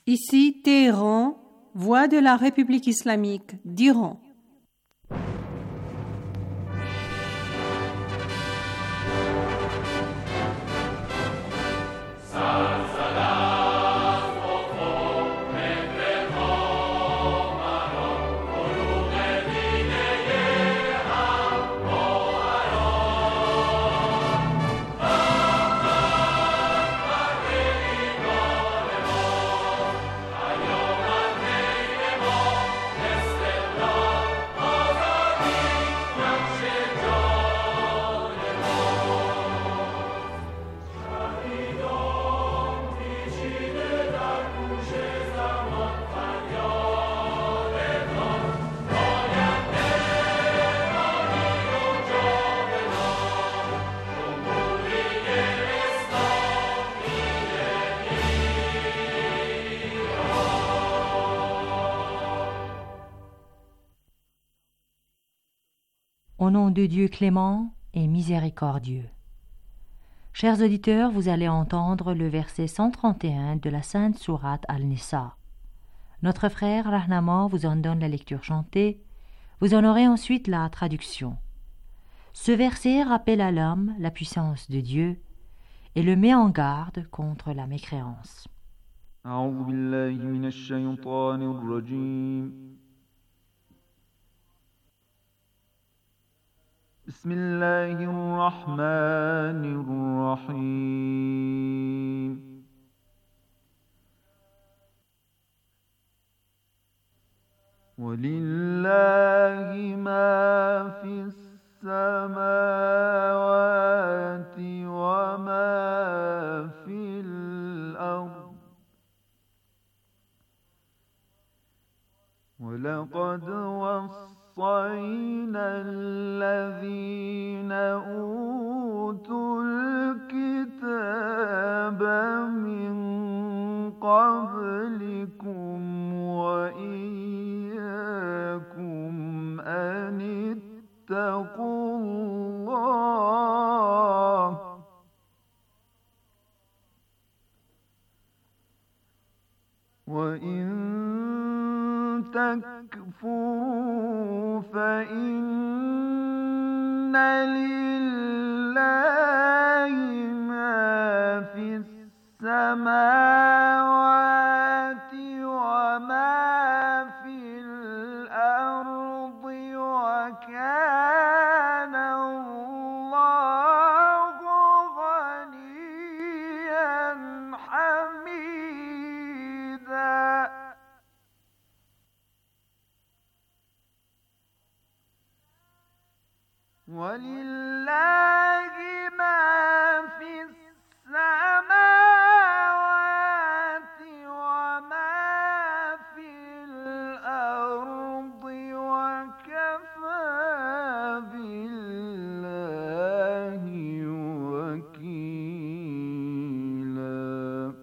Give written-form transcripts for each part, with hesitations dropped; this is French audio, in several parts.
Ici Téhéran, voix de la République islamique d'Iran. Au nom de Dieu clément et miséricordieux. Chers auditeurs, vous allez entendre le verset 131 de la Sainte Sourate Al-Nisa. Notre frère Rahnama vous en donne la lecture chantée, vous en aurez ensuite la traduction. Ce verset rappelle à l'homme la puissance de Dieu et le met en garde contre la mécréance. أعوذ بالله من الشيطان الرجيم. بسم الله الرحمن الرحيم. ولله ما في السماوات وما في الأرض ولقد وصينا الذين أوتوا الكتاب من قبلكم وإياكم أن اتقوا الله وإن تكفروا فإن لله ما في السماوات وما في الأرض وكان الله غنيا حميدا. ولله ما في السماوات وما في الأرض وكفى بالله وكيلا.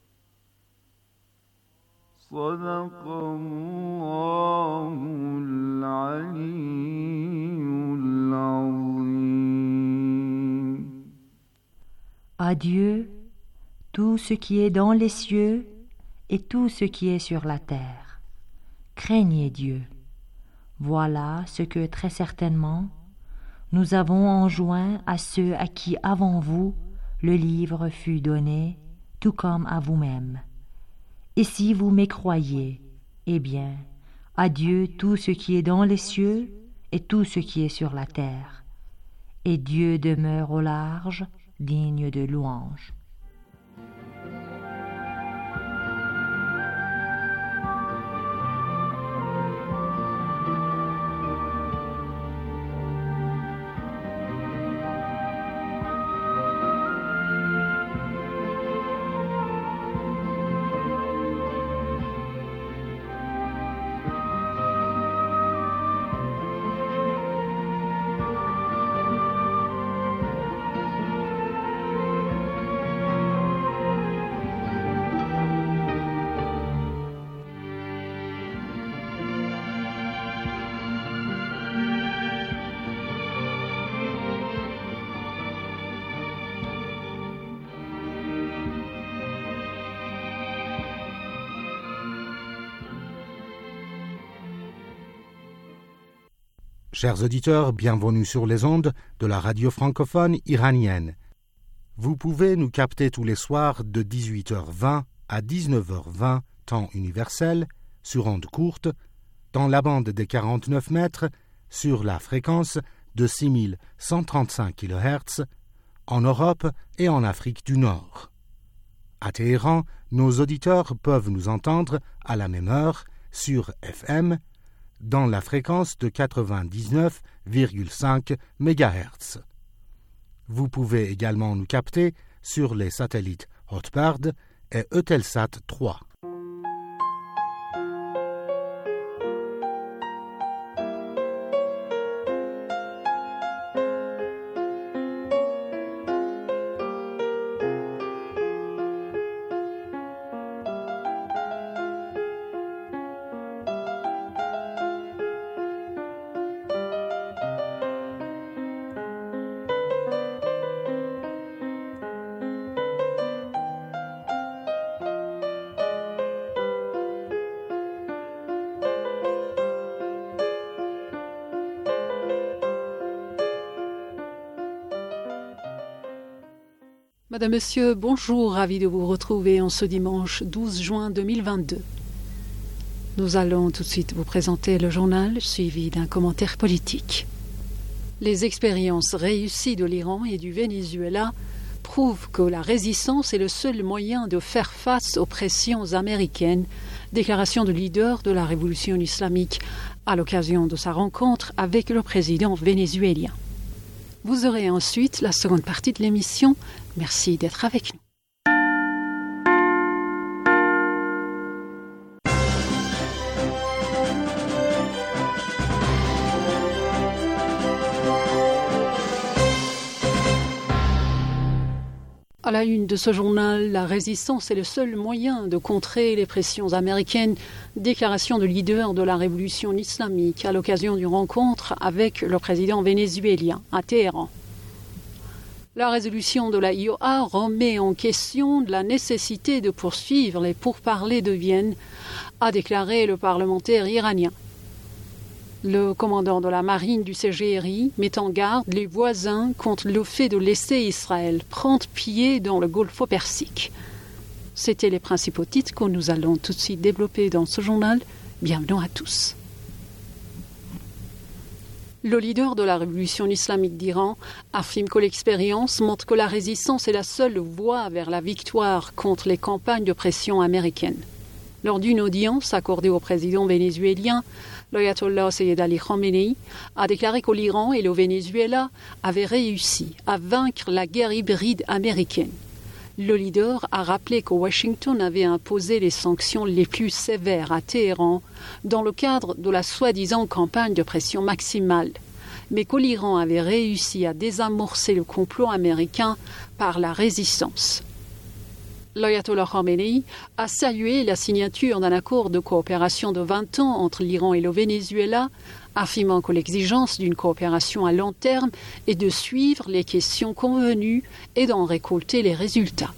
صدق الله العلي. À Dieu, tout ce qui est dans les cieux et tout ce qui est sur la terre. Craignez Dieu. Voilà ce que très certainement nous avons enjoint à ceux à qui avant vous le livre fut donné, tout comme à vous-même. Et si vous mécroyez, eh bien, à Dieu tout ce qui est dans les cieux et tout ce qui est sur la terre. Et Dieu demeure au large, digne de louange. Chers auditeurs, bienvenue sur les ondes de la radio francophone iranienne. Vous pouvez nous capter tous les soirs de 18h20 à 19h20, temps universel, sur ondes courtes, dans la bande des 49 mètres, sur la fréquence de 6135 kHz, en Europe et en Afrique du Nord. À Téhéran, nos auditeurs peuvent nous entendre à la même heure sur FM, dans la fréquence de 99,5 MHz. Vous pouvez également nous capter sur les satellites Hotbird et Eutelsat 3. Madame, Monsieur, bonjour, ravi de vous retrouver en ce dimanche 12 juin 2022. Nous allons tout de suite vous présenter le journal suivi d'un commentaire politique. Les expériences réussies de l'Iran et du Venezuela prouvent que la résistance est le seul moyen de faire face aux pressions américaines, déclaration du leader de la révolution islamique à l'occasion de sa rencontre avec le président vénézuélien. Vous aurez ensuite la seconde partie de l'émission. Merci d'être avec nous. À la une de ce journal, la résistance est le seul moyen de contrer les pressions américaines, déclaration du leader de la révolution islamique à l'occasion d'une rencontre avec le président vénézuélien à Téhéran. La résolution de la IOA remet en question la nécessité de poursuivre les pourparlers de Vienne, a déclaré le parlementaire iranien. Le commandant de la marine du CGRI met en garde les voisins contre le fait de laisser Israël prendre pied dans le Golfe Persique. C'étaient les principaux titres que nous allons tout de suite développer dans ce journal. Bienvenue à tous. Le leader de la révolution islamique d'Iran affirme que l'expérience montre que la résistance est la seule voie vers la victoire contre les campagnes de pression américaines. Lors d'une audience accordée au président vénézuélien, l'ayatollah Sayyid Ali Khamenei a déclaré que l'Iran et le Venezuela avaient réussi à vaincre la guerre hybride américaine. Le leader a rappelé que Washington avait imposé les sanctions les plus sévères à Téhéran dans le cadre de la soi-disant campagne de pression maximale, mais que l'Iran avait réussi à désamorcer le complot américain par la résistance. L'ayatollah Khamenei a salué la signature d'un accord de coopération de 20 ans entre l'Iran et le Venezuela, affirmant que l'exigence d'une coopération à long terme est de suivre les questions convenues et d'en récolter les résultats.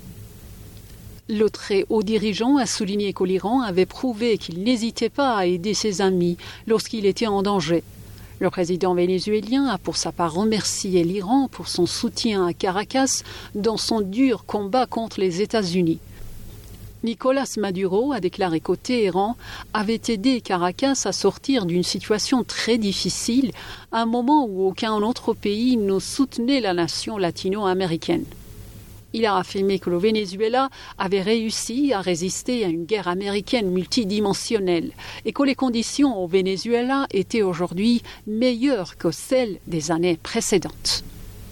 Le très haut dirigeant a souligné que l'Iran avait prouvé qu'il n'hésitait pas à aider ses amis lorsqu'il était en danger. Le président vénézuélien a pour sa part remercié l'Iran pour son soutien à Caracas dans son dur combat contre les États-Unis. Nicolas Maduro a déclaré qu'au Téhéran avait aidé Caracas à sortir d'une situation très difficile, à un moment où aucun autre pays ne soutenait la nation latino-américaine. Il a affirmé que le Venezuela avait réussi à résister à une guerre américaine multidimensionnelle et que les conditions au Venezuela étaient aujourd'hui meilleures que celles des années précédentes.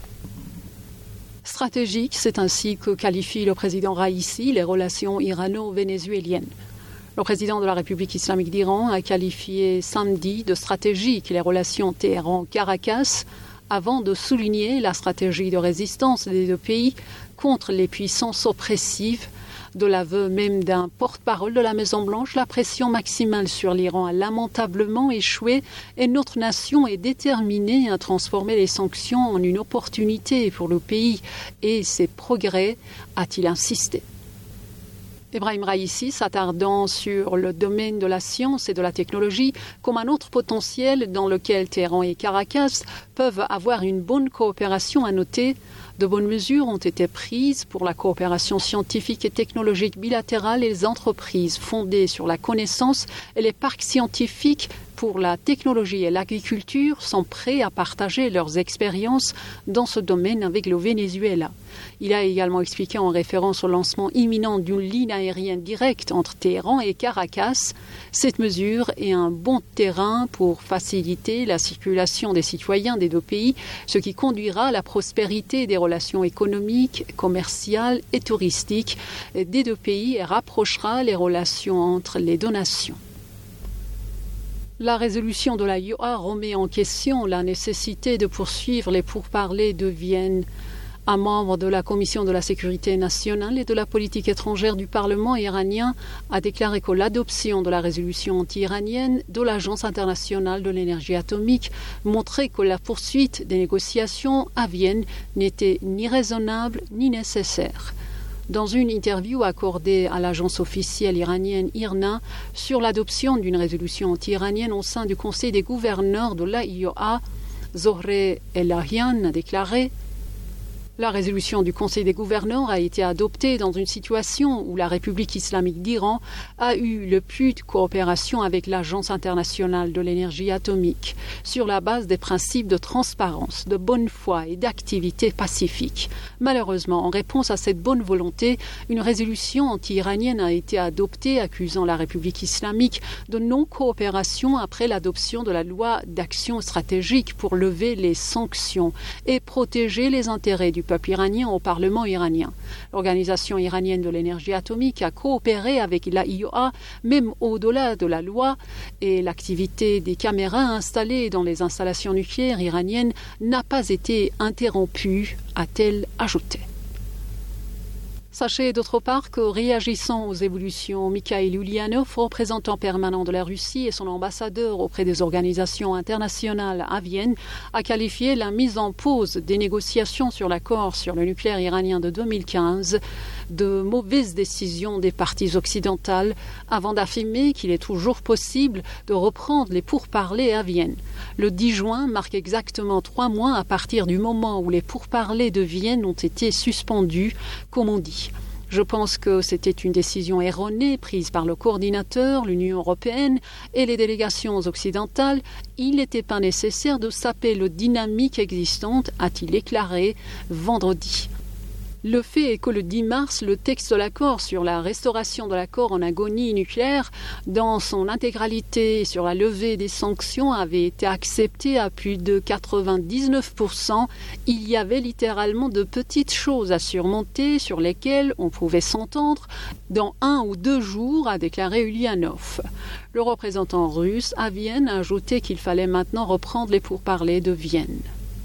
Stratégique, c'est ainsi que qualifie le président Raïssi les relations irano-vénézuéliennes. Le président de la République islamique d'Iran a qualifié samedi de stratégique les relations Téhéran-Caracas avant de souligner la stratégie de résistance des deux pays contre les puissances oppressives. De l'aveu même d'un porte-parole de la Maison-Blanche, la pression maximale sur l'Iran a lamentablement échoué et notre nation est déterminée à transformer les sanctions en une opportunité pour le pays et ses progrès, a-t-il insisté. Ebrahim Raïssi s'attardant sur le domaine de la science et de la technologie comme un autre potentiel dans lequel Téhéran et Caracas peuvent avoir une bonne coopération à noter. De bonnes mesures ont été prises pour la coopération scientifique et technologique bilatérale et les entreprises fondées sur la connaissance et les parcs scientifiques pour la technologie et l'agriculture sont prêts à partager leurs expériences dans ce domaine avec le Venezuela. Il a également expliqué en référence au lancement imminent d'une ligne aérienne directe entre Téhéran et Caracas. Cette mesure est un bon terrain pour faciliter la circulation des citoyens des deux pays, ce qui conduira à la prospérité des relations économiques, commerciales et touristiques des deux pays et rapprochera les relations entre les deux nations. La résolution de la IOA remet en question la nécessité de poursuivre les pourparlers de Vienne. Un membre de la Commission de la sécurité nationale et de la politique étrangère du Parlement iranien a déclaré que l'adoption de la résolution anti-iranienne de l'Agence internationale de l'énergie atomique montrait que la poursuite des négociations à Vienne n'était ni raisonnable ni nécessaire. Dans une interview accordée à l'agence officielle iranienne IRNA sur l'adoption d'une résolution anti-iranienne au sein du Conseil des gouverneurs de l'AIOA, Zohreh Elahian a déclaré « La résolution du Conseil des gouverneurs a été adoptée dans une situation où la République islamique d'Iran a eu le plus de coopération avec l'Agence internationale de l'énergie atomique sur la base des principes de transparence, de bonne foi et d'activité pacifique. Malheureusement, en réponse à cette bonne volonté, une résolution anti-iranienne a été adoptée accusant la République islamique de non-coopération après l'adoption de la loi d'action stratégique pour lever les sanctions et protéger les intérêts du peuple iranien au Parlement iranien. L'Organisation iranienne de l'énergie atomique a coopéré avec la IOA même au-delà de la loi et l'activité des caméras installées dans les installations nucléaires iraniennes n'a pas été interrompue, a-t-elle ajouté. Sachez d'autre part que, réagissant aux évolutions, Mikhail Ulyanov, représentant permanent de la Russie et son ambassadeur auprès des organisations internationales à Vienne, a qualifié la mise en pause des négociations sur l'accord sur le nucléaire iranien de 2015 de mauvaise décision des parties occidentales, avant d'affirmer qu'il est toujours possible de reprendre les pourparlers à Vienne. Le 10 juin marque exactement 3 mois à partir du moment où les pourparlers de Vienne ont été suspendus, comme on dit. Je pense que c'était une décision erronée prise par le coordinateur, l'Union européenne et les délégations occidentales. Il n'était pas nécessaire de saper la dynamique existante, a-t-il déclaré vendredi. Le fait est que le 10 mars, le texte de l'accord sur la restauration de l'accord en agonie nucléaire, dans son intégralité sur la levée des sanctions, avait été accepté à plus de 99%. Il y avait littéralement de petites choses à surmonter sur lesquelles on pouvait s'entendre dans 1 ou 2 jours, a déclaré Ulyanov. Le représentant russe à Vienne a ajouté qu'il fallait maintenant reprendre les pourparlers de Vienne.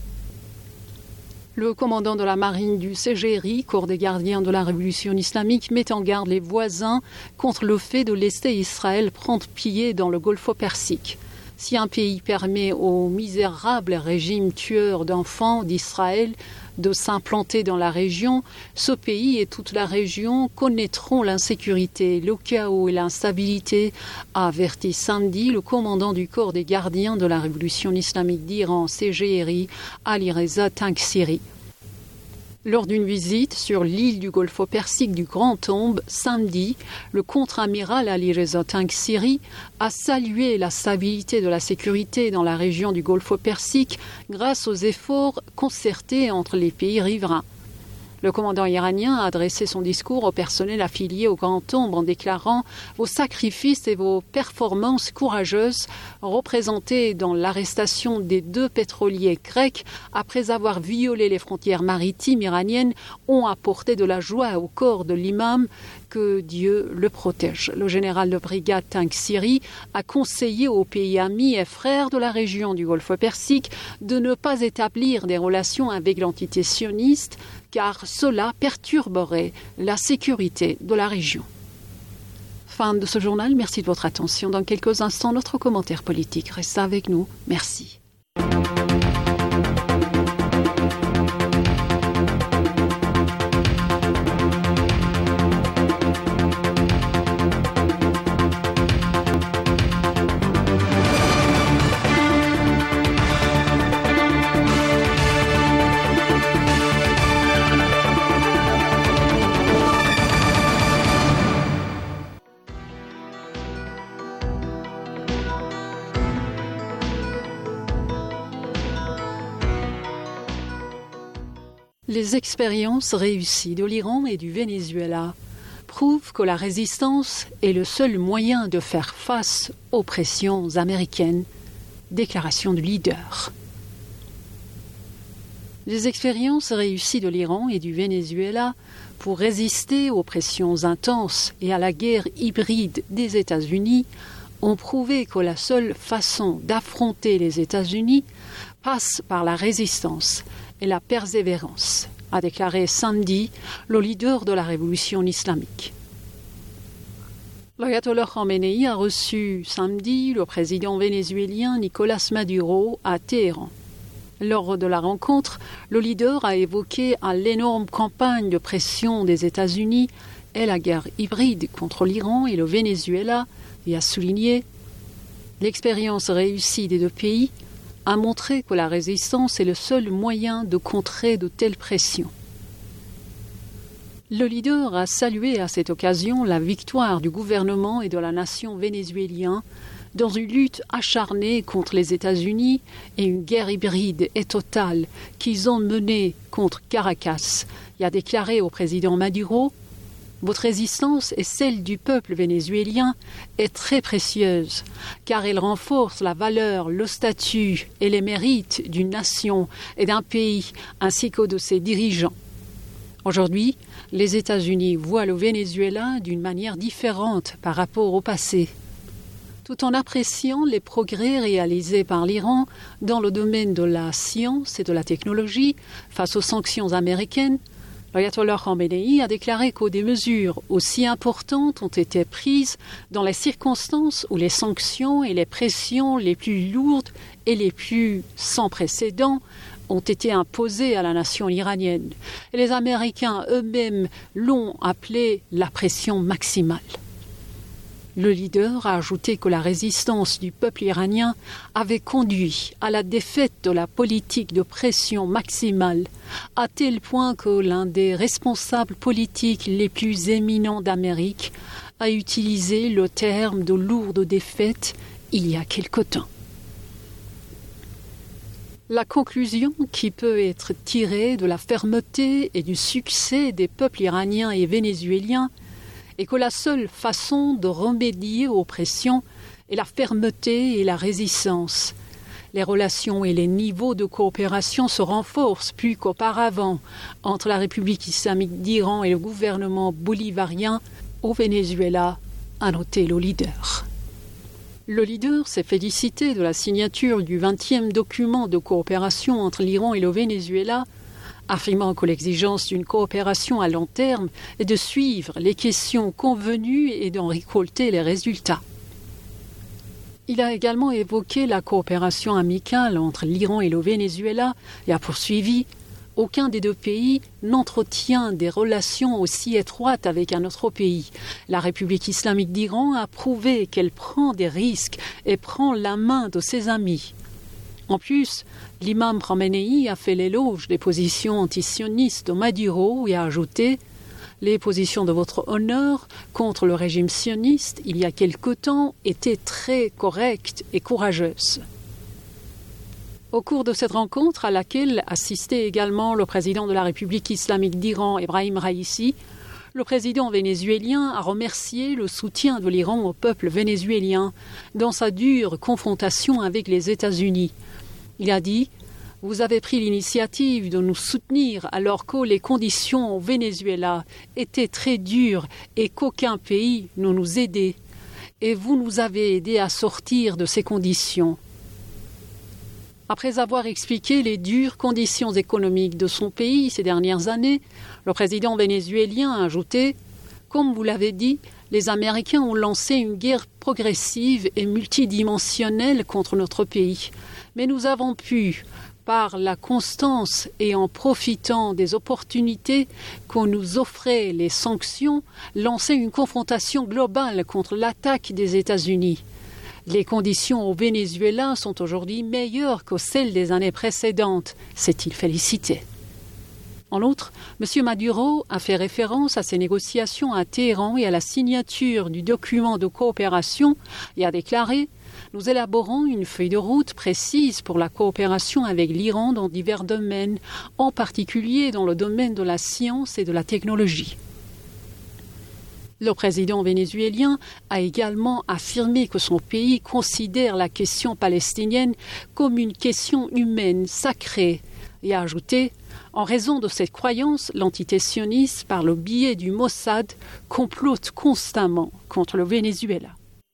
Le commandant de la marine du CGRI, Corps des gardiens de la révolution islamique, met en garde les voisins contre le fait de laisser Israël prendre pied dans le Golfe Persique. Si un pays permet au misérable régime tueur d'enfants d'Israël de s'implanter dans la région, ce pays et toute la région connaîtront l'insécurité, le chaos et l'instabilité, a averti samedi le commandant du corps des gardiens de la révolution islamique d'Iran, CGRI, Ali Reza Tanksiri. Lors d'une visite sur l'île du Golfe Persique du Grand Tombe, samedi, le contre-amiral Ali Reza Tanksiri a salué la stabilité de la sécurité dans la région du Golfe Persique grâce aux efforts concertés entre les pays riverains. Le commandant iranien a adressé son discours au personnel affilié au Grand Tombe en déclarant « Vos sacrifices et vos performances courageuses représentées dans l'arrestation des 2 pétroliers grecs après avoir violé les frontières maritimes iraniennes ont apporté de la joie au corps de l'imam. Que Dieu le protège. » Le général de brigade Tanksiri a conseillé aux pays amis et frères de la région du Golfe Persique de ne pas établir des relations avec l'entité sioniste car cela perturberait la sécurité de la région. Fin de ce journal, merci de votre attention. Dans quelques instants, notre commentaire politique. Restez avec nous. Merci. Les expériences réussies de l'Iran et du Venezuela prouvent que la résistance est le seul moyen de faire face aux pressions américaines. Déclaration du leader. Les expériences réussies de l'Iran et du Venezuela pour résister aux pressions intenses et à la guerre hybride des États-Unis ont prouvé que la seule façon d'affronter les États-Unis passe par la résistance et la persévérance, a déclaré samedi le leader de la révolution islamique. L'ayatollah Khamenei a reçu samedi le président vénézuélien Nicolás Maduro à Téhéran. Lors de la rencontre, le leader a évoqué l'énorme campagne de pression des États-Unis et la guerre hybride contre l'Iran et le Venezuela et a souligné « L'expérience réussie des deux pays a montré que la résistance est le seul moyen de contrer de telles pressions. » Le leader a salué à cette occasion la victoire du gouvernement et de la nation vénézuélien dans une lutte acharnée contre les États-Unis et une guerre hybride et totale qu'ils ont menée contre Caracas et a déclaré au président Maduro « Votre résistance et celle du peuple vénézuélien est très précieuse, car elle renforce la valeur, le statut et les mérites d'une nation et d'un pays, ainsi que de ses dirigeants. Aujourd'hui, les États-Unis voient le Venezuela d'une manière différente par rapport au passé. Tout en appréciant les progrès réalisés par l'Iran dans le domaine de la science et de la technologie face aux sanctions américaines, l'ayatollah Khamenei a déclaré que des mesures aussi importantes ont été prises dans les circonstances où les sanctions et les pressions les plus lourdes et les plus sans précédent ont été imposées à la nation iranienne. Et les Américains eux-mêmes l'ont appelé la pression maximale. Le leader a ajouté que la résistance du peuple iranien avait conduit à la défaite de la politique de pression maximale, à tel point que l'un des responsables politiques les plus éminents d'Amérique a utilisé le terme de lourde défaite il y a quelque temps. La conclusion qui peut être tirée de la fermeté et du succès des peuples iraniens et vénézuéliens est que la seule façon de remédier aux pressions est la fermeté et la résistance. Les relations et les niveaux de coopération se renforcent plus qu'auparavant entre la République islamique d'Iran et le gouvernement bolivarien au Venezuela, a noté le leader. Le leader s'est félicité de la signature du 20e document de coopération entre l'Iran et le Venezuela, affirmant que l'exigence d'une coopération à long terme est de suivre les questions convenues et d'en récolter les résultats. Il a également évoqué la coopération amicale entre l'Iran et le Venezuela et a poursuivi « Aucun des deux pays n'entretient des relations aussi étroites avec un autre pays. La République islamique d'Iran a prouvé qu'elle prend des risques et prend la main de ses amis. » En plus, l'imam Khamenei a fait l'éloge des positions antisionistes de Maduro et a ajouté « Les positions de votre honneur contre le régime sioniste il y a quelque temps étaient très correctes et courageuses. » Au cours de cette rencontre, à laquelle assistait également le président de la République islamique d'Iran, Ebrahim Raïssi, le président vénézuélien a remercié le soutien de l'Iran au peuple vénézuélien dans sa dure confrontation avec les États-Unis. Il a dit « Vous avez pris l'initiative de nous soutenir alors que les conditions au Venezuela étaient très dures et qu'aucun pays ne nous aidait. Et vous nous avez aidés à sortir de ces conditions. » Après avoir expliqué les dures conditions économiques de son pays ces dernières années, le président vénézuélien a ajouté « Comme vous l'avez dit, les Américains ont lancé une guerre progressive et multidimensionnelle contre notre pays. Mais nous avons pu, par la constance et en profitant des opportunités que nous offraient les sanctions, lancer une confrontation globale contre l'attaque des États-Unis. Les conditions au Venezuela sont aujourd'hui meilleures que celles des années précédentes, s'est-il félicité. En outre, M. Maduro a fait référence à ces négociations à Téhéran et à la signature du document de coopération et a déclaré « Nous élaborons une feuille de route précise pour la coopération avec l'Iran dans divers domaines, en particulier dans le domaine de la science et de la technologie. » Le président vénézuélien a également affirmé que son pays considère la question palestinienne comme une question humaine sacrée et a ajouté « En raison de cette croyance, l'entité sioniste, par le biais du Mossad, complote constamment contre le Venezuela. »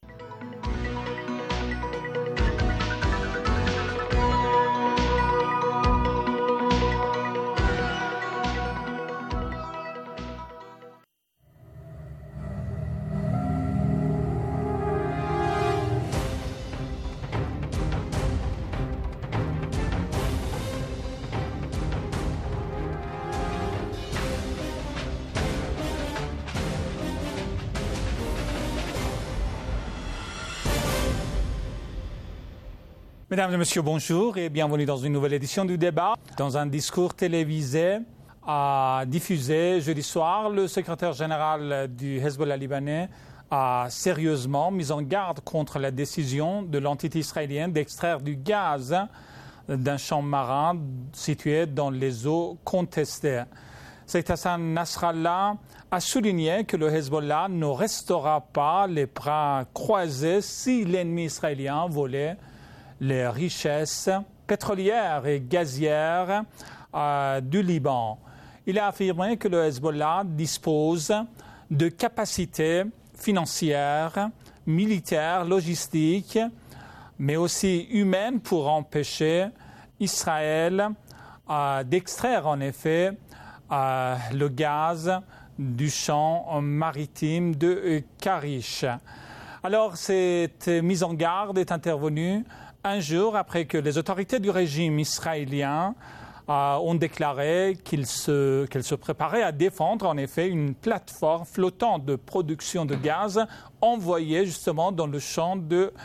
Mesdames et messieurs, bonjour et bienvenue dans une nouvelle édition du débat. Dans un discours télévisé diffusé jeudi soir, le secrétaire général du Hezbollah libanais a sérieusement mis en garde contre la décision de l'entité israélienne d'extraire du gaz d'un champ marin situé dans les eaux contestées. Saïd Hassan Nasrallah a souligné que le Hezbollah ne restera pas les bras croisés si l'ennemi israélien volait les richesses pétrolières et gazières du Liban. Il a affirmé que le Hezbollah dispose de capacités financières, militaires, logistiques, mais aussi humaines pour empêcher Israël d'extraire en effet le gaz du champ maritime de Karish. Alors cette mise en garde est intervenue un jour après que les autorités du régime israélien ont déclaré qu'elles se préparaient à défendre en effet une plateforme flottante de production de gaz envoyée justement dans le champ de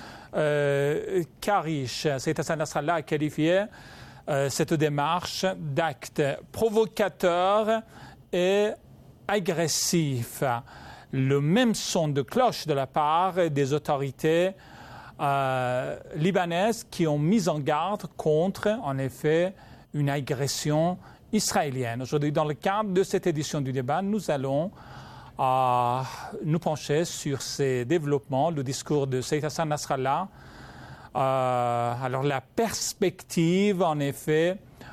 Karish. Saïd Hassan Nasrallah a qualifié cette démarche d'acte provocateur et agressif. Le même son de cloche de la part des autorités libanaises qui ont mis en garde contre, en effet, une agression israélienne. Aujourd'hui, dans le cadre de cette édition du débat, nous allons nous pencher sur ces développements, le discours de Saïd Hassan Nasrallah. Alors, la perspective, en effet,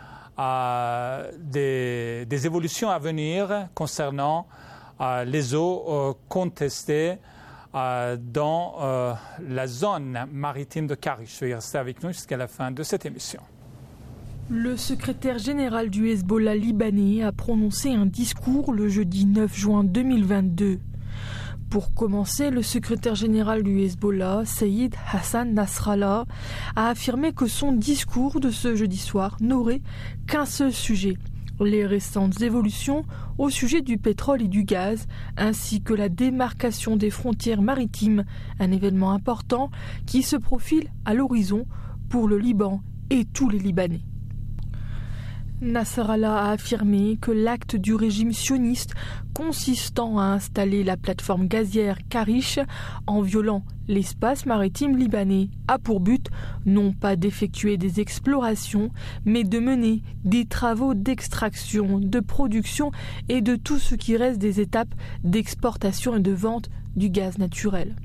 des évolutions à venir concernant les eaux contestées dans la zone maritime de Karish. Veuillez rester avec nous jusqu'à la fin de cette émission. Le secrétaire général du Hezbollah libanais a prononcé un discours le jeudi 9 juin 2022. Pour commencer, le secrétaire général du Hezbollah, Saïd Hassan Nasrallah, a affirmé que son discours de ce jeudi soir n'aurait qu'un seul sujet: les récentes évolutions au sujet du pétrole et du gaz, ainsi que la démarcation des frontières maritimes, un événement important qui se profile à l'horizon pour le Liban et tous les Libanais. Nasrallah a affirmé que l'acte du régime sioniste consistant à installer la plateforme gazière Karish en violant l'espace maritime libanais a pour but non pas d'effectuer des explorations, mais de mener des travaux d'extraction, de production et de tout ce qui reste des étapes d'exportation et de vente du gaz naturel.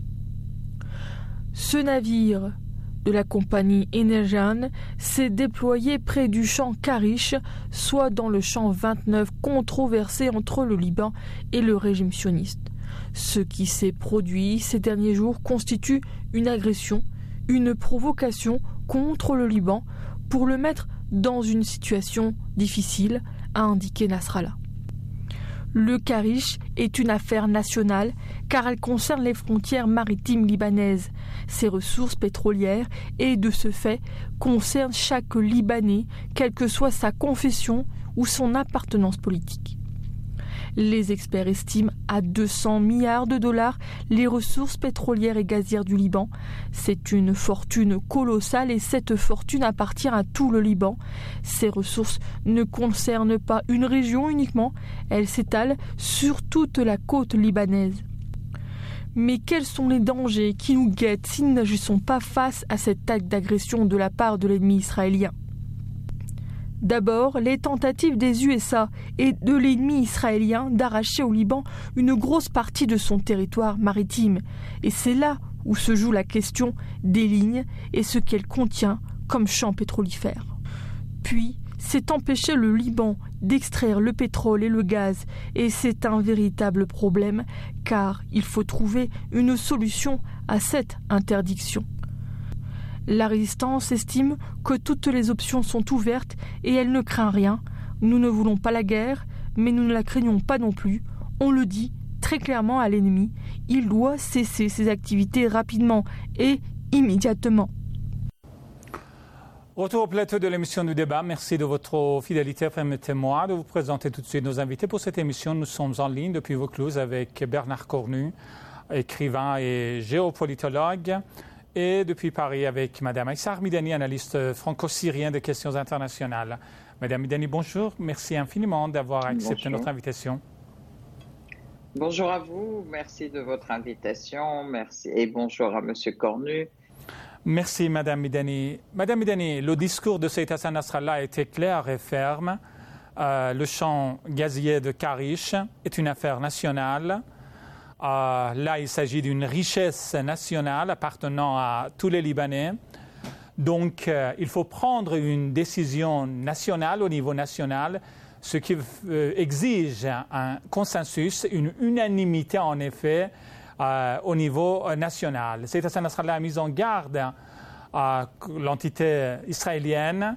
Ce navire de la compagnie Energean s'est déployé près du champ Karish, soit dans le champ 29 controversé entre le Liban et le régime sioniste. Ce qui s'est produit ces derniers jours constitue une agression, une provocation contre le Liban pour le mettre dans une situation difficile, a indiqué Nasrallah. Le Karish est une affaire nationale car elle concerne les frontières maritimes libanaises, ses ressources pétrolières et de ce fait concerne chaque Libanais, quelle que soit sa confession ou son appartenance politique. Les experts estiment à 200 milliards de dollars les ressources pétrolières et gazières du Liban. C'est une fortune colossale et cette fortune appartient à tout le Liban. Ces ressources ne concernent pas une région uniquement, elles s'étalent sur toute la côte libanaise. Mais quels sont les dangers qui nous guettent si nous n'agissons pas face à cet acte d'agression de la part de l'ennemi israélien ? D'abord, les tentatives des USA et de l'ennemi israélien d'arracher au Liban une grosse partie de son territoire maritime. Et c'est là où se joue la question des lignes et ce qu'elle contient comme champ pétrolifère. Puis, c'est empêcher le Liban d'extraire le pétrole et le gaz, et c'est un véritable problème, car il faut trouver une solution à cette interdiction. La résistance estime que toutes les options sont ouvertes et elle ne craint rien. Nous ne voulons pas la guerre, mais nous ne la craignons pas non plus. On le dit très clairement à l'ennemi. Il doit cesser ses activités rapidement et immédiatement. Retour au plateau de l'émission du débat. Merci de votre fidélité. Permettez-moi de vous présenter tout de suite nos invités pour cette émission. Nous sommes en ligne depuis Vaucluse avec Bernard Cornu, écrivain et géopolitologue. Et depuis Paris avec Mme Aïssa Midani, analyste franco-syrien de questions internationales. Mme Midani, bonjour. Merci infiniment d'avoir accepté notre invitation. Bonjour à vous. Merci de votre invitation. Merci. Et bonjour à M. Cornu. Merci, Mme Midani. Mme Midani, le discours de Saïd Hassan Nasrallah était clair et ferme. Le champ gazier de Karish est une affaire nationale. Là, il s'agit d'une richesse nationale appartenant à tous les Libanais. Donc, il faut prendre une décision nationale au niveau national, ce qui exige un consensus, une unanimité en effet au niveau national. Saïd Hassan Nasrallah a mis en garde l'entité israélienne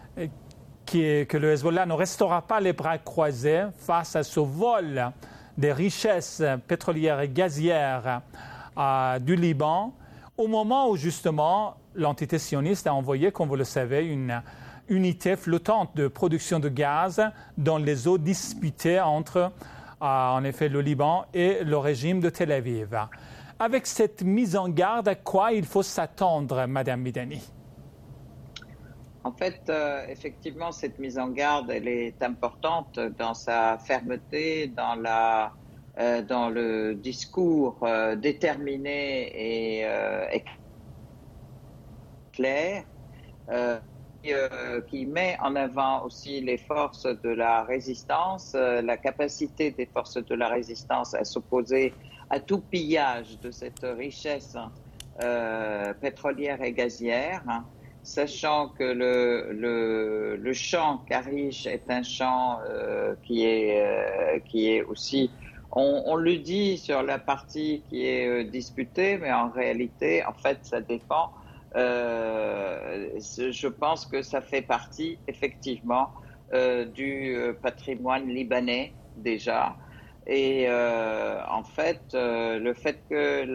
que le Hezbollah ne restera pas les bras croisés face à ce vol des richesses pétrolières et gazières du Liban, au moment où justement l'entité sioniste a envoyé, comme vous le savez, une unité flottante de production de gaz dans les eaux disputées entre, en effet, le Liban et le régime de Tel Aviv. Avec cette mise en garde, à quoi il faut s'attendre, Mme Midani ? En fait, effectivement, cette mise en garde, elle est importante dans sa fermeté, dans le discours déterminé et clair, qui met en avant aussi les forces de la résistance, la capacité des forces de la résistance à s'opposer à tout pillage de cette richesse pétrolière et gazière. Sachant que le champ Karish est un champ qui est aussi, on le dit sur la partie qui est disputée, mais en réalité, en fait, ça dépend. Je pense que ça fait partie effectivement du patrimoine libanais déjà. Et en fait, le fait que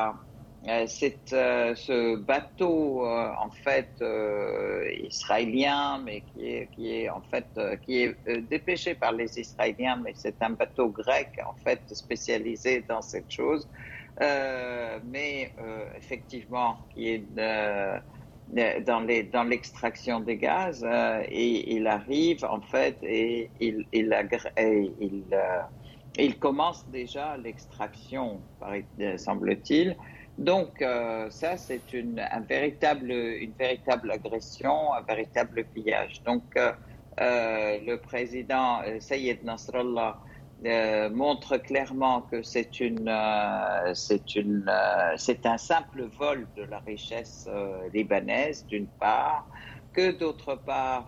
ce bateau en fait israélien, mais qui est dépêché par les Israéliens, mais c'est un bateau grec en fait spécialisé dans cette chose, mais effectivement qui est dans l'extraction des gaz, et il arrive en fait et il commence déjà l'extraction, semble-t-il. Donc ça, c'est une véritable agression, un véritable pillage. Donc le président Saïd Nasrallah montre clairement que c'est un simple vol de la richesse libanaise d'une part, que d'autre part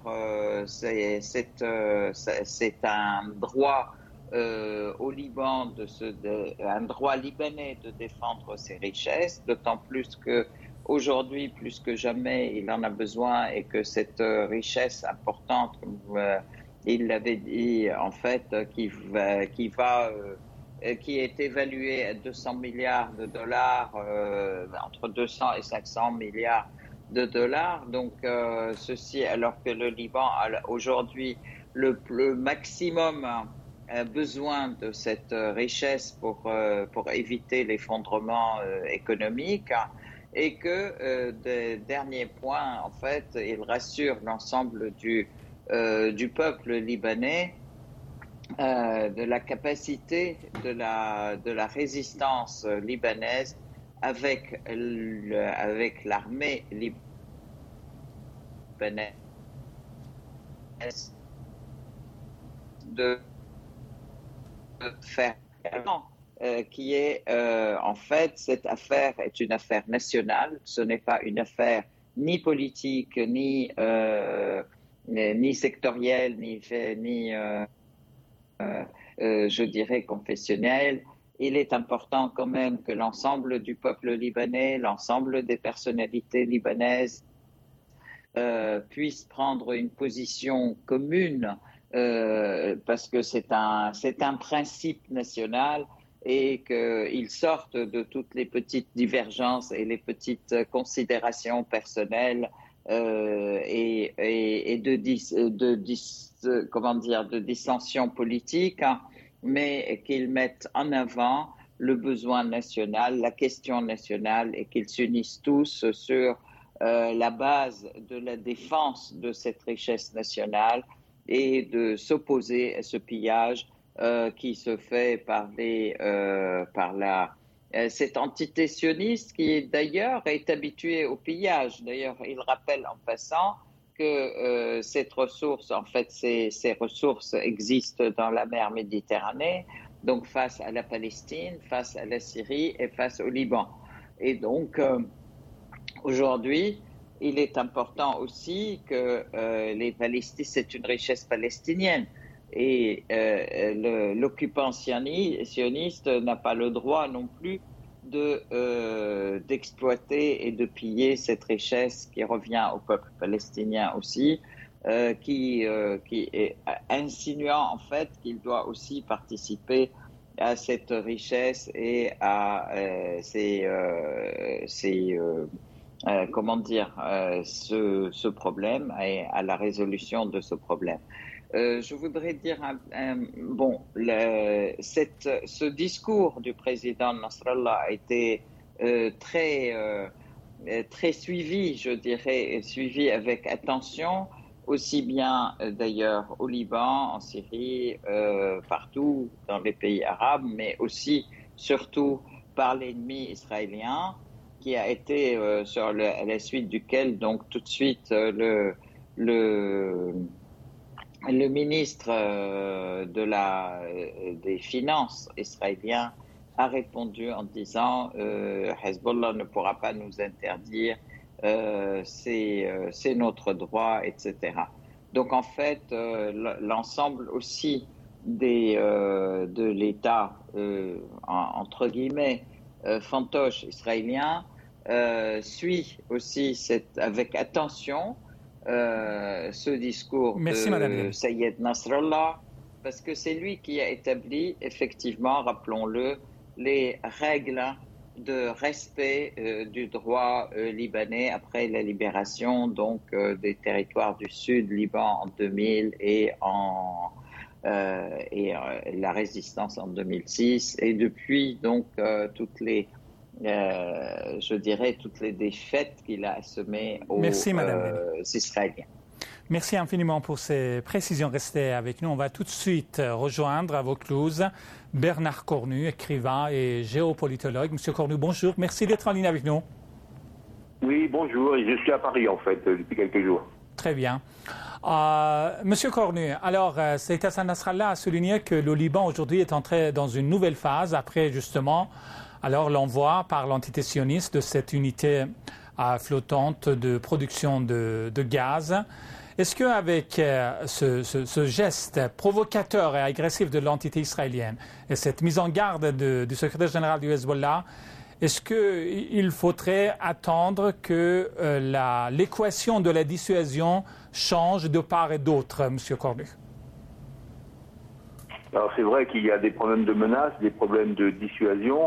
c'est un droit au Liban, un droit libanais de défendre ses richesses, d'autant plus que aujourd'hui, plus que jamais, il en a besoin, et que cette richesse importante, comme il l'avait dit, en fait, qui est évaluée à 200 milliards de dollars, entre 200 et 500 milliards de dollars. Donc, ceci, alors que le Liban a aujourd'hui le maximum besoin de cette richesse pour éviter l'effondrement économique, et que dernier point, en fait, il rassure l'ensemble du peuple libanais de la capacité de la résistance libanaise avec l'armée libanaise de faire qui est en fait, cette affaire est une affaire nationale, ce n'est pas une affaire ni politique, ni sectorielle, ni je dirais confessionnelle. Il est important quand même que l'ensemble du peuple libanais, l'ensemble des personnalités libanaises puissent prendre une position commune parce que c'est un principe national et qu'ils sortent de toutes les petites divergences et les petites considérations personnelles et de dissensions politiques, hein, mais qu'ils mettent en avant le besoin national, la question nationale, et qu'ils s'unissent tous sur la base de la défense de cette richesse nationale et de s'opposer à ce pillage qui se fait par cette entité sioniste qui d'ailleurs est habituée au pillage. D'ailleurs, il rappelle en passant que cette ressource, en fait, ces ressources existent dans la mer Méditerranée, donc face à la Palestine, face à la Syrie et face au Liban. Et donc, aujourd'hui, il est important aussi que les Palestiniens, c'est une richesse palestinienne, et l'occupant sioniste n'a pas le droit non plus d'exploiter et de piller cette richesse qui revient au peuple palestinien aussi, qui est insinuant en fait qu'il doit aussi participer à cette richesse et à ce problème et à la résolution de ce problème. Je voudrais dire, ce discours du président Nasrallah a été très suivi, je dirais, suivi avec attention, aussi bien d'ailleurs au Liban, en Syrie, partout dans les pays arabes, mais aussi, surtout, par l'ennemi israélien, qui a été à la suite duquel, donc tout de suite, le ministre des Finances israélien a répondu en disant Hezbollah ne pourra pas nous interdire, c'est notre droit, etc. Donc en fait, l'ensemble aussi de l'État, entre guillemets, fantoche israélien, suit aussi avec attention ce discours de Sayed Nasrallah, parce que c'est lui qui a établi, effectivement, rappelons-le, les règles de respect du droit libanais après la libération donc des territoires du Sud Liban en 2000 et la résistance en 2006, et depuis donc toutes les défaites qu'il a semées aux Israéliens. Merci infiniment pour ces précisions. Restez avec nous. On va tout de suite rejoindre à Vaucluse Bernard Cornu, écrivain et géopolitologue. Monsieur Cornu, bonjour. Merci d'être en ligne avec nous. Oui, bonjour. Je suis à Paris, en fait, depuis quelques jours. Très bien. Monsieur Cornu, alors, Sayed Hassan Nasrallah a souligné que le Liban, aujourd'hui, est entré dans une nouvelle phase après, justement, alors l'envoi par l'entité sioniste de cette unité flottante de production de gaz. Est-ce qu'avec ce geste provocateur et agressif de l'entité israélienne et cette mise en garde du secrétaire général du Hezbollah, est-ce qu'il faudrait attendre que l'équation de la dissuasion change de part et d'autre, M. Cornu? Alors c'est vrai qu'il y a des problèmes de menace, des problèmes de dissuasion.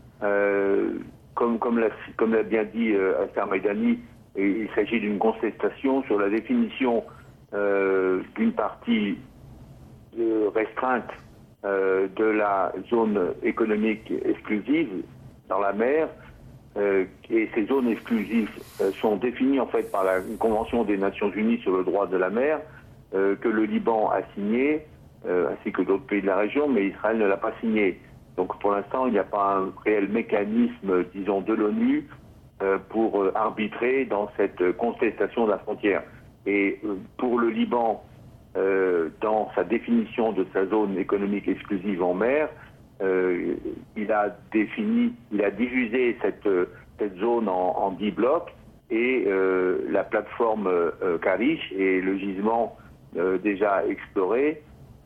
Comme l'a bien dit Hassan Maïdani, il s'agit d'une contestation sur la définition d'une partie restreinte de la zone économique exclusive dans la mer. Et ces zones exclusives sont définies en fait par la Convention des Nations Unies sur le droit de la mer que le Liban a signée, ainsi que d'autres pays de la région, mais Israël ne l'a pas signée. Donc pour l'instant, il n'y a pas un réel mécanisme, disons, de l'ONU pour arbitrer dans cette contestation de la frontière. Et pour le Liban, dans sa définition de sa zone économique exclusive en mer, il a divisé cette zone en 10 blocs et la plateforme Karish et le gisement déjà exploré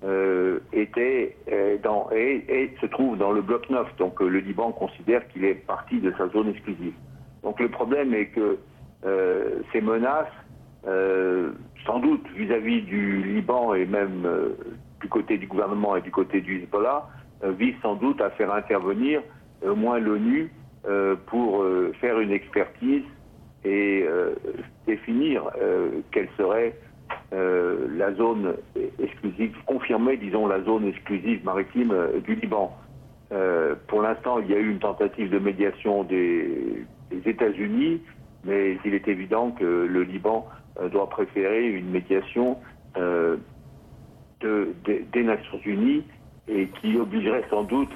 se trouve dans le bloc 9. Donc le Liban considère qu'il est partie de sa zone exclusive. Donc le problème est que ces menaces, sans doute vis-à-vis du Liban et même du côté du gouvernement et du côté du Hezbollah, vise sans doute à faire intervenir au moins l'ONU pour faire une expertise et définir quelle serait la zone exclusive, confirmer, disons, la zone exclusive maritime du Liban. Pour l'instant, il y a eu une tentative de médiation des États-Unis, mais il est évident que le Liban doit préférer une médiation des Nations Unies et qui obligerait sans doute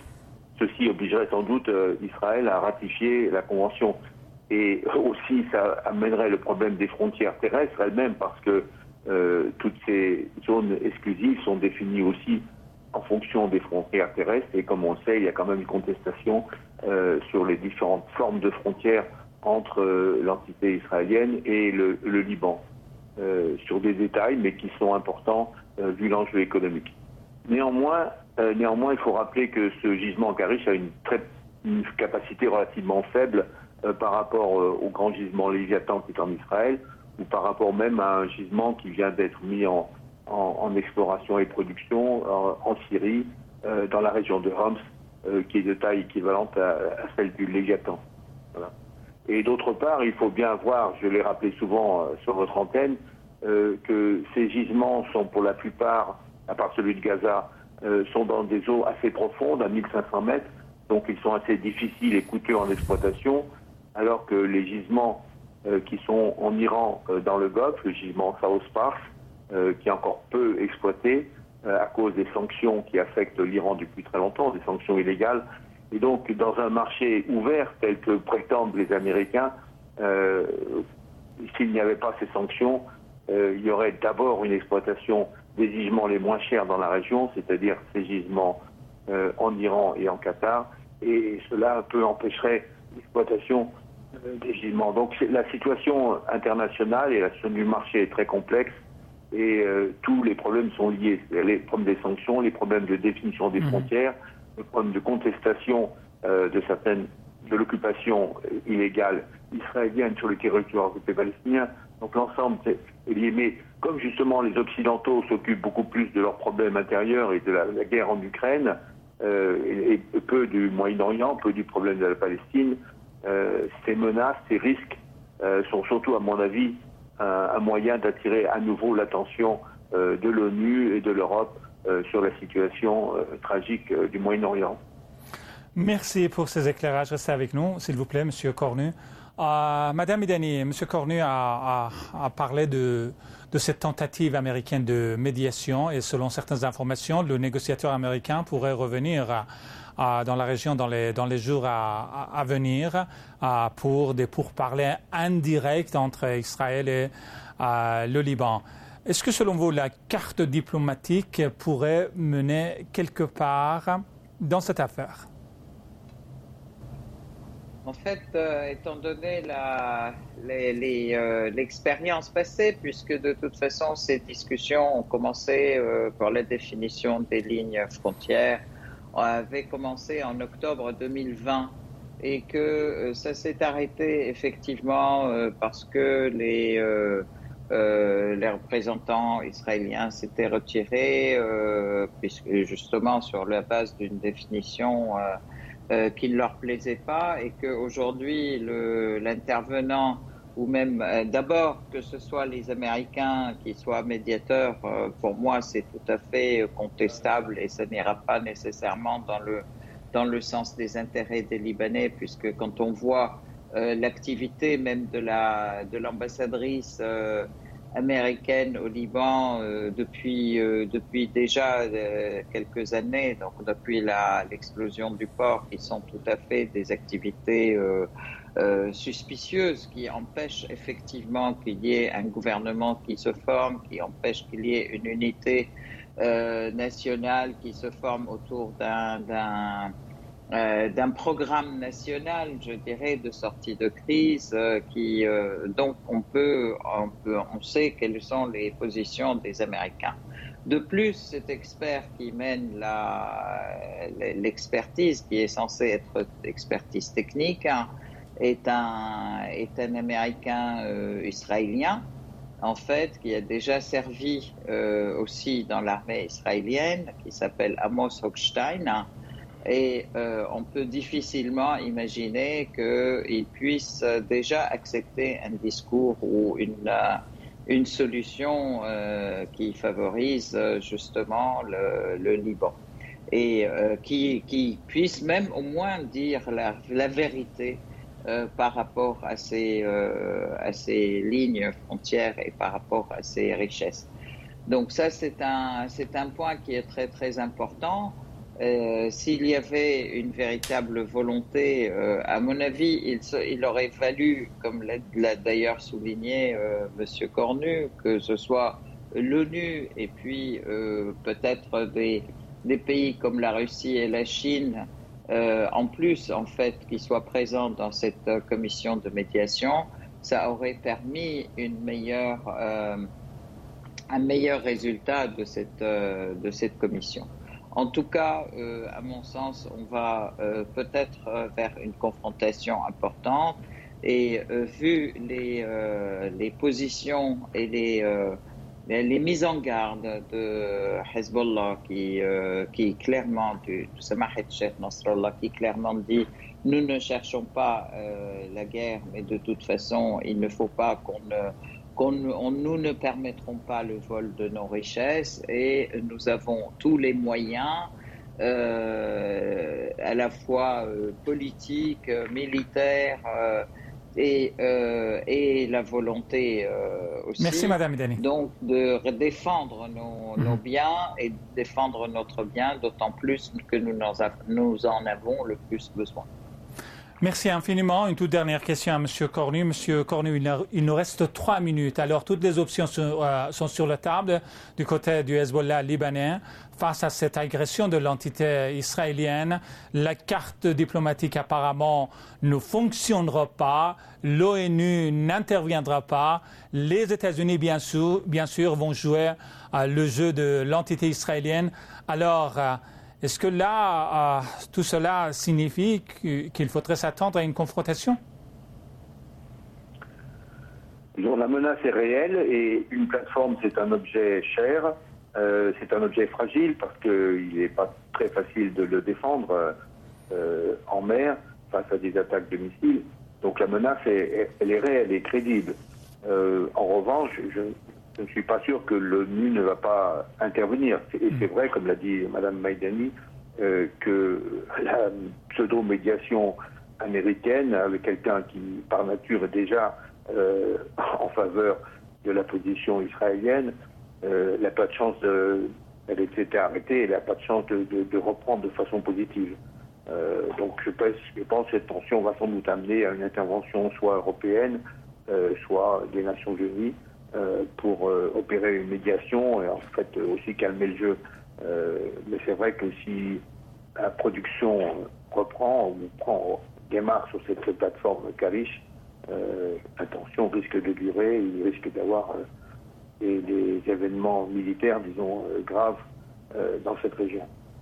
Israël à ratifier la Convention. Et aussi, ça amènerait le problème des frontières terrestres elles-mêmes, parce que toutes ces zones exclusives sont définies aussi en fonction des frontières terrestres. Et comme on le sait, il y a quand même une contestation sur les différentes formes de frontières entre l'entité israélienne et le Liban, sur des détails, mais qui sont importants vu l'enjeu économique. Néanmoins, il faut rappeler que ce gisement Karish a une capacité relativement faible par rapport au grand gisement Léviathan qui est en Israël, ou par rapport même à un gisement qui vient d'être mis en exploration et production en Syrie, dans la région de Homs, qui est de taille équivalente à celle du Léviathan. Voilà. Et d'autre part, il faut bien voir, je l'ai rappelé souvent sur votre antenne, que ces gisements sont pour la plupart, à part celui de Gaza, sont dans des eaux assez profondes, à 1500 mètres, donc ils sont assez difficiles et coûteux en exploitation, alors que les gisements qui sont en Iran dans le Golfe, le gisement South Pars, qui est encore peu exploité à cause des sanctions qui affectent l'Iran depuis très longtemps, des sanctions illégales. Et donc, dans un marché ouvert tel que prétendent les Américains, s'il n'y avait pas ces sanctions, il y aurait d'abord une exploitation des gisements les moins chers dans la région, c'est-à-dire ces gisements en Iran et en Qatar, et cela empêcherait l'exploitation des gisements. Donc la situation internationale et la situation du marché est très complexe et tous les problèmes sont liés. Les problèmes des sanctions, les problèmes de définition des frontières, le problème de contestation de l'occupation illégale israélienne sur le territoire occupé palestinien. Donc l'ensemble est lié. Mais comme justement les Occidentaux s'occupent beaucoup plus de leurs problèmes intérieurs et de la guerre en Ukraine, et peu du Moyen-Orient, peu du problème de la Palestine, ces menaces, ces risques sont surtout, à mon avis, un moyen d'attirer à nouveau l'attention de l'ONU et de l'Europe sur la situation tragique du Moyen-Orient. Merci pour ces éclairages. Restez avec nous, s'il vous plaît, M. Cornu. Madame Medani, M. Cornu a parlé de cette tentative américaine de médiation et selon certaines informations, le négociateur américain pourrait revenir dans la région dans les jours à venir pour des pourparlers indirects entre Israël et le Liban. Est-ce que selon vous, la carte diplomatique pourrait mener quelque part dans cette affaire? En fait, étant donné l'expérience passée, puisque de toute façon ces discussions ont commencé pour la définition des lignes frontières, avaient commencé en octobre 2020 et que ça s'est arrêté effectivement parce que les représentants israéliens s'étaient retirés, puisque justement sur la base d'une définition qui ne leur plaisait pas, et qu'aujourd'hui l'intervenant ou même d'abord que ce soit les Américains qui soient médiateurs, pour moi c'est tout à fait contestable et ça n'ira pas nécessairement dans le sens des intérêts des Libanais, puisque quand on voit l'activité même de l'ambassadrice américaine au Liban depuis déjà quelques années, donc depuis l'explosion du port, qui sont tout à fait des activités suspicieuses qui empêchent effectivement qu'il y ait un gouvernement qui se forme, qui empêchent qu'il y ait une unité nationale qui se forme autour d'un programme national, je dirais, de sortie de crise, donc on sait quelles sont les positions des Américains. De plus, cet expert qui mène l'expertise, qui est censée être expertise technique, est un Américain israélien, en fait, qui a déjà servi aussi dans l'armée israélienne, qui s'appelle Amos Hochstein. Et on peut difficilement imaginer qu'il puisse déjà accepter un discours ou une solution qui favorise justement le Liban. Et qui puisse même au moins dire la vérité par rapport à ces lignes frontières et par rapport à ces richesses. Donc ça, c'est un point qui est très, très important. S'il y avait une véritable volonté, à mon avis, il aurait fallu, comme l'a d'ailleurs souligné Monsieur Cornu, que ce soit l'ONU et puis peut-être des pays comme la Russie et la Chine, en plus, en fait, qui soient présents dans cette commission de médiation. Ça aurait permis un meilleur résultat de cette commission. En tout cas, à mon sens, on va peut-être vers une confrontation importante et vu les positions et les mises en garde de Hezbollah qui clairement, de Samahet Sheikh Nasrallah, qui clairement dit « Nous ne cherchons pas la guerre, mais de toute façon, il ne faut pas nous ne permettrons pas le vol de nos richesses et nous avons tous les moyens, à la fois politiques, militaires et la volonté aussi. Merci, Madame Medani. Donc de défendre nos biens et défendre notre bien, d'autant plus que nous en avons le plus besoin. Merci infiniment. Une toute dernière question à M. Cornu. Monsieur Cornu, il nous reste 3 minutes. Alors, toutes les options sont sur la table du côté du Hezbollah libanais. Face à cette agression de l'entité israélienne, la carte diplomatique apparemment ne fonctionnera pas. L'ONU n'interviendra pas. Les États-Unis, bien sûr, vont jouer le jeu de l'entité israélienne. Alors, est-ce que là, tout cela signifie qu'il faudrait s'attendre à une confrontation? Disons, la menace est réelle et une plateforme, c'est un objet cher, c'est un objet fragile parce qu'il n'est pas très facile de le défendre en mer face à des attaques de missiles. Donc la menace, elle est réelle et crédible. En revanche, je ne suis pas sûr que l'ONU ne va pas intervenir. Et c'est vrai, comme l'a dit Mme Maïdani, que la pseudo-médiation américaine, avec quelqu'un qui, par nature, est déjà en faveur de la position israélienne, elle n'a pas de chance elle était arrêtée, elle n'a pas de chance de reprendre de façon positive. Donc je pense que cette tension va sans doute amener à une intervention soit européenne, soit des Nations Unies, pour opérer une médiation et en fait aussi calmer le jeu. Mais c'est vrai que si la production reprend ou démarre sur cette plateforme Karish, la tension risque de durer, il risque d'avoir des événements militaires, disons, graves dans cette région.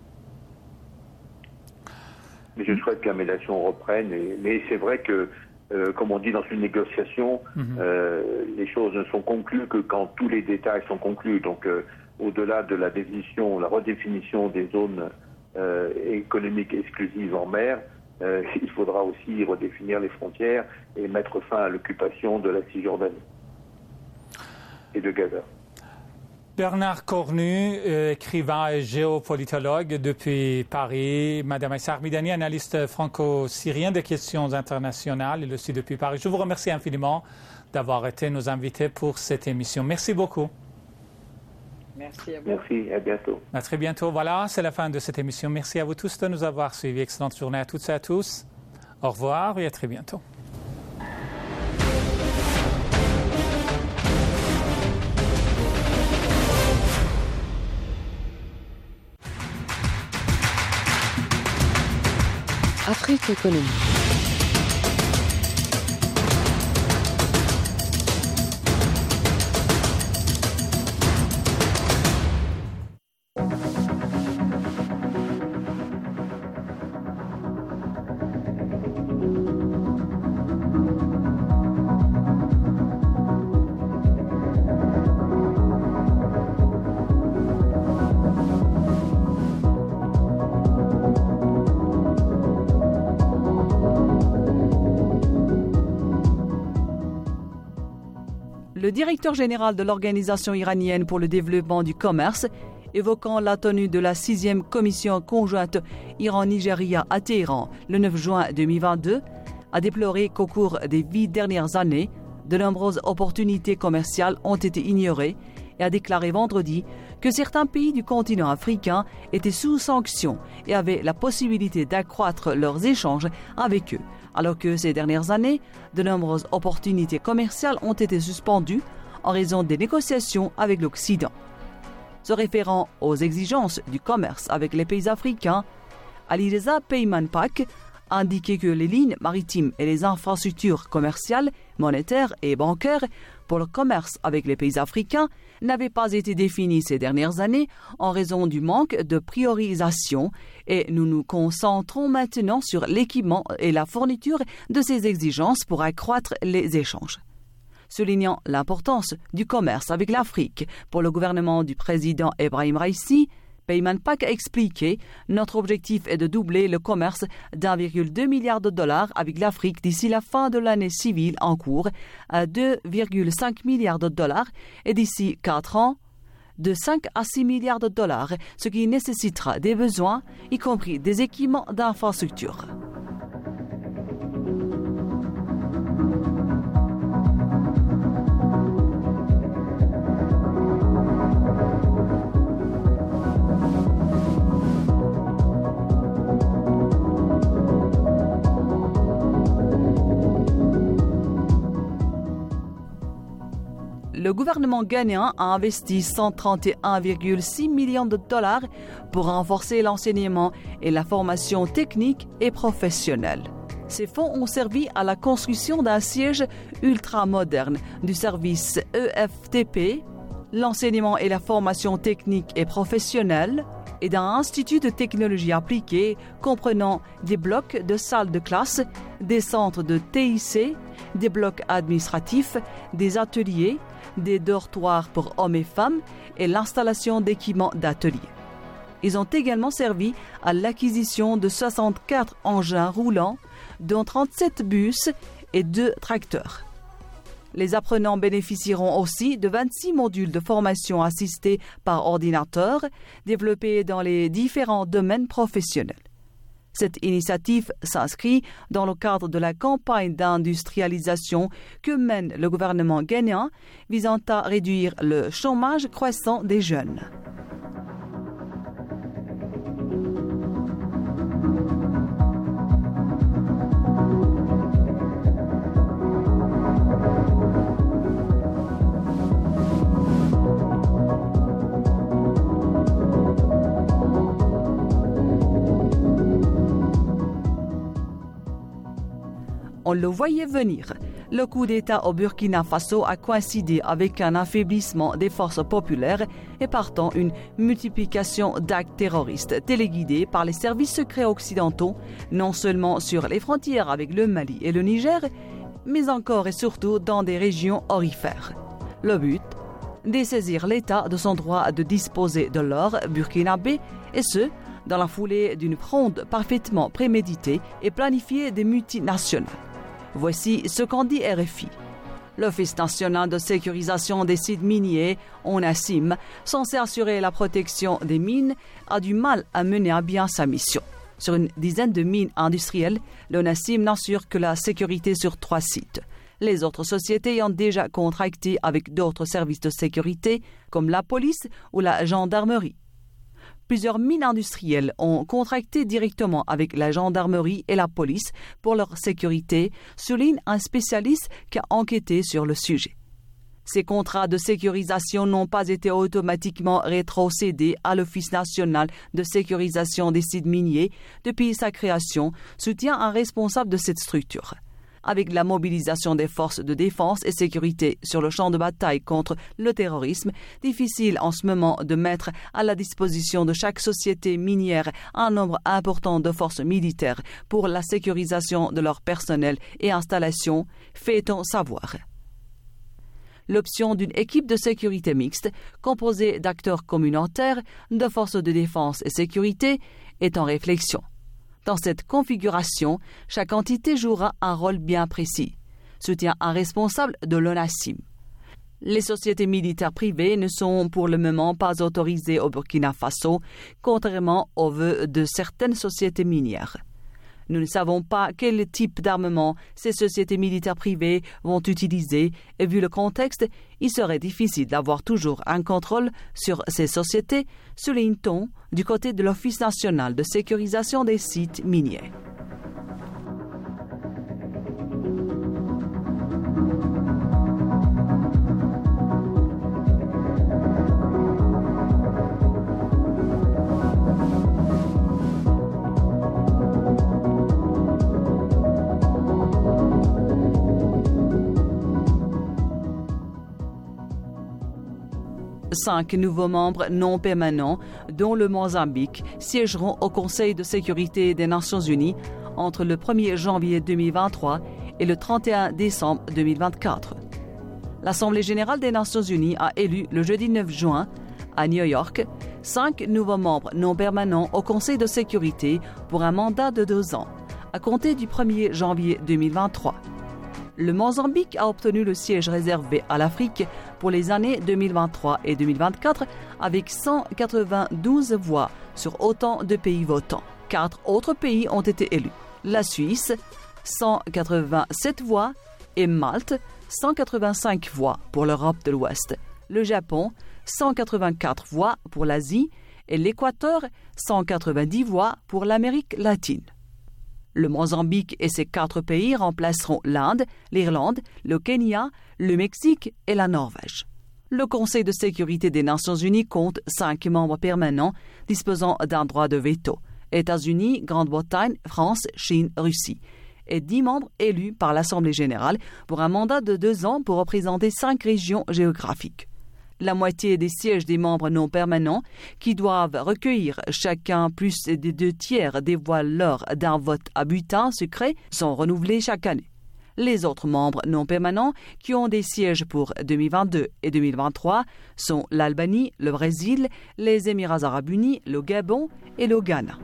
Mais je souhaite que la médiation reprenne, mais c'est vrai que comme on dit dans une négociation, les choses ne sont conclues que quand tous les détails sont conclus. Donc, au-delà de la redéfinition des zones économiques exclusives en mer, il faudra aussi redéfinir les frontières et mettre fin à l'occupation de la Cisjordanie et de Gaza. Bernard Cornu, écrivain et géopolitologue depuis Paris. Madame Aïssa Armidani, analyste franco-syrien des questions internationales, et aussi depuis Paris. Je vous remercie infiniment d'avoir été nos invités pour cette émission. Merci beaucoup. Merci à vous. Merci, à bientôt. À très bientôt. Voilà, c'est la fin de cette émission. Merci à vous tous de nous avoir suivis. Excellente journée à toutes et à tous. Au revoir et à très bientôt. Afrique économique. Le directeur général de l'Organisation iranienne pour le développement du commerce, évoquant la tenue de la 6e commission conjointe Iran-Nigeria à Téhéran le 9 juin 2022, a déploré qu'au cours des 8 dernières années, de nombreuses opportunités commerciales ont été ignorées et a déclaré vendredi que certains pays du continent africain étaient sous sanctions et avaient la possibilité d'accroître leurs échanges avec eux, alors que ces dernières années, de nombreuses opportunités commerciales ont été suspendues en raison des négociations avec l'Occident. Se référant aux exigences du commerce avec les pays africains, Alireza Peymanpak a indiqué que les lignes maritimes et les infrastructures commerciales, monétaires et bancaires pour le commerce avec les pays africains n'avaient pas été définies ces dernières années en raison du manque de priorisation et nous nous concentrons maintenant sur l'équipement et la fourniture de ces exigences pour accroître les échanges. Soulignant l'importance du commerce avec l'Afrique pour le gouvernement du président Ebrahim Raïssi, Peymanpak a expliqué « Notre objectif est de doubler le commerce d'1,2 milliard de dollars avec l'Afrique d'ici la fin de l'année civile en cours à 2,5 milliards de dollars et d'ici 4 ans de 5 à 6 milliards de dollars, ce qui nécessitera des besoins, y compris des équipements d'infrastructure. » Le gouvernement ghanéen a investi 131,6 millions de dollars pour renforcer l'enseignement et la formation technique et professionnelle. Ces fonds ont servi à la construction d'un siège ultramoderne du service EFTP, l'enseignement et la formation technique et professionnelle, et d'un institut de technologie appliquée comprenant des blocs de salles de classe, des centres de TIC, des blocs administratifs, des ateliers, des dortoirs pour hommes et femmes et l'installation d'équipements d'ateliers. Ils ont également servi à l'acquisition de 64 engins roulants, dont 37 bus et 2 tracteurs. Les apprenants bénéficieront aussi de 26 modules de formation assistés par ordinateur, développés dans les différents domaines professionnels. Cette initiative s'inscrit dans le cadre de la campagne d'industrialisation que mène le gouvernement ghanéen visant à réduire le chômage croissant des jeunes. On le voyait venir. Le coup d'État au Burkina Faso a coïncidé avec un affaiblissement des forces populaires et partant une multiplication d'actes terroristes téléguidés par les services secrets occidentaux, non seulement sur les frontières avec le Mali et le Niger, mais encore et surtout dans des régions aurifères. Le but, dessaisir l'État de son droit de disposer de l'or burkinabé, et ce, dans la foulée d'une fronde parfaitement préméditée et planifiée des multinationales. Voici ce qu'en dit RFI. L'Office national de sécurisation des sites miniers, ONASIM, censé assurer la protection des mines, a du mal à mener à bien sa mission. Sur une dizaine de mines industrielles, l'ONASIM n'assure que la sécurité sur 3 sites. Les autres sociétés ont déjà contracté avec d'autres services de sécurité, comme la police ou la gendarmerie. Plusieurs mines industrielles ont contracté directement avec la gendarmerie et la police pour leur sécurité, souligne un spécialiste qui a enquêté sur le sujet. Ces contrats de sécurisation n'ont pas été automatiquement rétrocédés à l'Office national de sécurisation des sites miniers depuis sa création, soutient un responsable de cette structure. Avec la mobilisation des forces de défense et sécurité sur le champ de bataille contre le terrorisme, difficile en ce moment de mettre à la disposition de chaque société minière un nombre important de forces militaires pour la sécurisation de leur personnel et installations, fait-on savoir. L'option d'une équipe de sécurité mixte, composée d'acteurs communautaires, de forces de défense et sécurité, est en réflexion. Dans cette configuration, chaque entité jouera un rôle bien précis, soutient un responsable de l'ONASIM. Les sociétés militaires privées ne sont pour le moment pas autorisées au Burkina Faso, contrairement aux vœux de certaines sociétés minières. Nous ne savons pas quel type d'armement ces sociétés militaires privées vont utiliser et vu le contexte, il serait difficile d'avoir toujours un contrôle sur ces sociétés, souligne-t-on du côté de l'Office national de sécurisation des sites miniers. Cinq nouveaux membres non permanents, dont le Mozambique, siégeront au Conseil de sécurité des Nations Unies entre le 1er janvier 2023 et le 31 décembre 2024. L'Assemblée générale des Nations Unies a élu le jeudi 9 juin, à New York, 5 nouveaux membres non permanents au Conseil de sécurité pour un mandat de 2 ans, à compter du 1er janvier 2023. Le Mozambique a obtenu le siège réservé à l'Afrique pour les années 2023 et 2024 avec 192 voix sur autant de pays votants. 4 autres pays ont été élus. La Suisse, 187 voix, et Malte, 185 voix pour l'Europe de l'Ouest. Le Japon, 184 voix pour l'Asie et l'Équateur, 190 voix pour l'Amérique latine. Le Mozambique et ses 4 pays remplaceront l'Inde, l'Irlande, le Kenya, le Mexique et la Norvège. Le Conseil de sécurité des Nations Unies compte 5 membres permanents disposant d'un droit de veto. États-Unis, Grande-Bretagne, France, Chine, Russie. Et 10 membres élus par l'Assemblée générale pour un mandat de 2 ans pour représenter 5 régions géographiques. La moitié des sièges des membres non permanents, qui doivent recueillir chacun plus des 2/3 des voix lors d'un vote à bulletin secret, sont renouvelés chaque année. Les autres membres non permanents qui ont des sièges pour 2022 et 2023 sont l'Albanie, le Brésil, les Émirats arabes unis, le Gabon et le Ghana.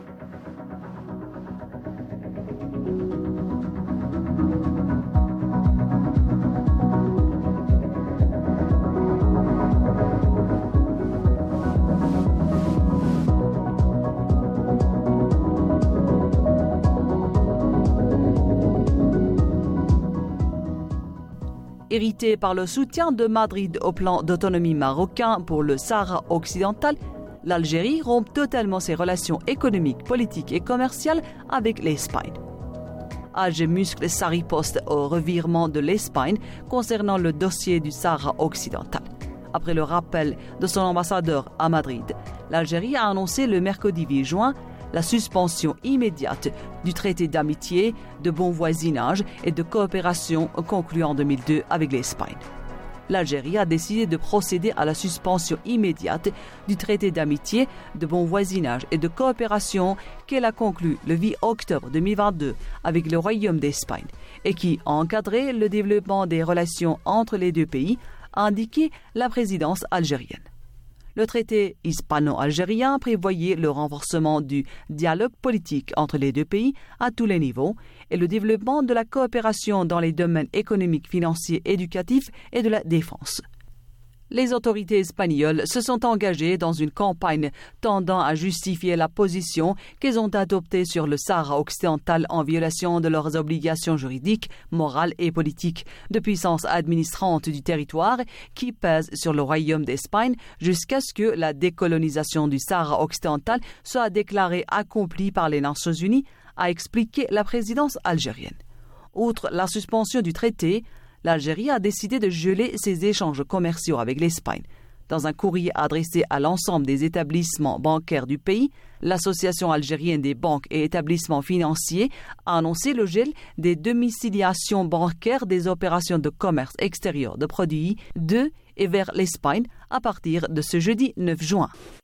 Irrité par le soutien de Madrid au plan d'autonomie marocain pour le Sahara occidental, l'Algérie rompt totalement ses relations économiques, politiques et commerciales avec l'Espagne. Alger muscle sa riposte au revirement de l'Espagne concernant le dossier du Sahara occidental. Après le rappel de son ambassadeur à Madrid, l'Algérie a annoncé le mercredi 8 juin la suspension immédiate du traité d'amitié, de bon voisinage et de coopération conclu en 2002 avec l'Espagne. L'Algérie a décidé de procéder à la suspension immédiate du traité d'amitié, de bon voisinage et de coopération qu'elle a conclu le 8 octobre 2022 avec le Royaume d'Espagne et qui a encadré le développement des relations entre les deux pays, a indiqué la présidence algérienne. Le traité hispano-algérien prévoyait le renforcement du dialogue politique entre les deux pays à tous les niveaux et le développement de la coopération dans les domaines économiques, financiers, éducatifs et de la défense. Les autorités espagnoles se sont engagées dans une campagne tendant à justifier la position qu'elles ont adoptée sur le Sahara occidental en violation de leurs obligations juridiques, morales et politiques de puissance administrante du territoire qui pèse sur le Royaume d'Espagne jusqu'à ce que la décolonisation du Sahara occidental soit déclarée accomplie par les Nations Unies, a expliqué la présidence algérienne. Outre la suspension du traité, l'Algérie a décidé de geler ses échanges commerciaux avec l'Espagne. Dans un courrier adressé à l'ensemble des établissements bancaires du pays, l'Association algérienne des banques et établissements financiers a annoncé le gel des domiciliations bancaires des opérations de commerce extérieur de produits de et vers l'Espagne à partir de ce jeudi 9 juin.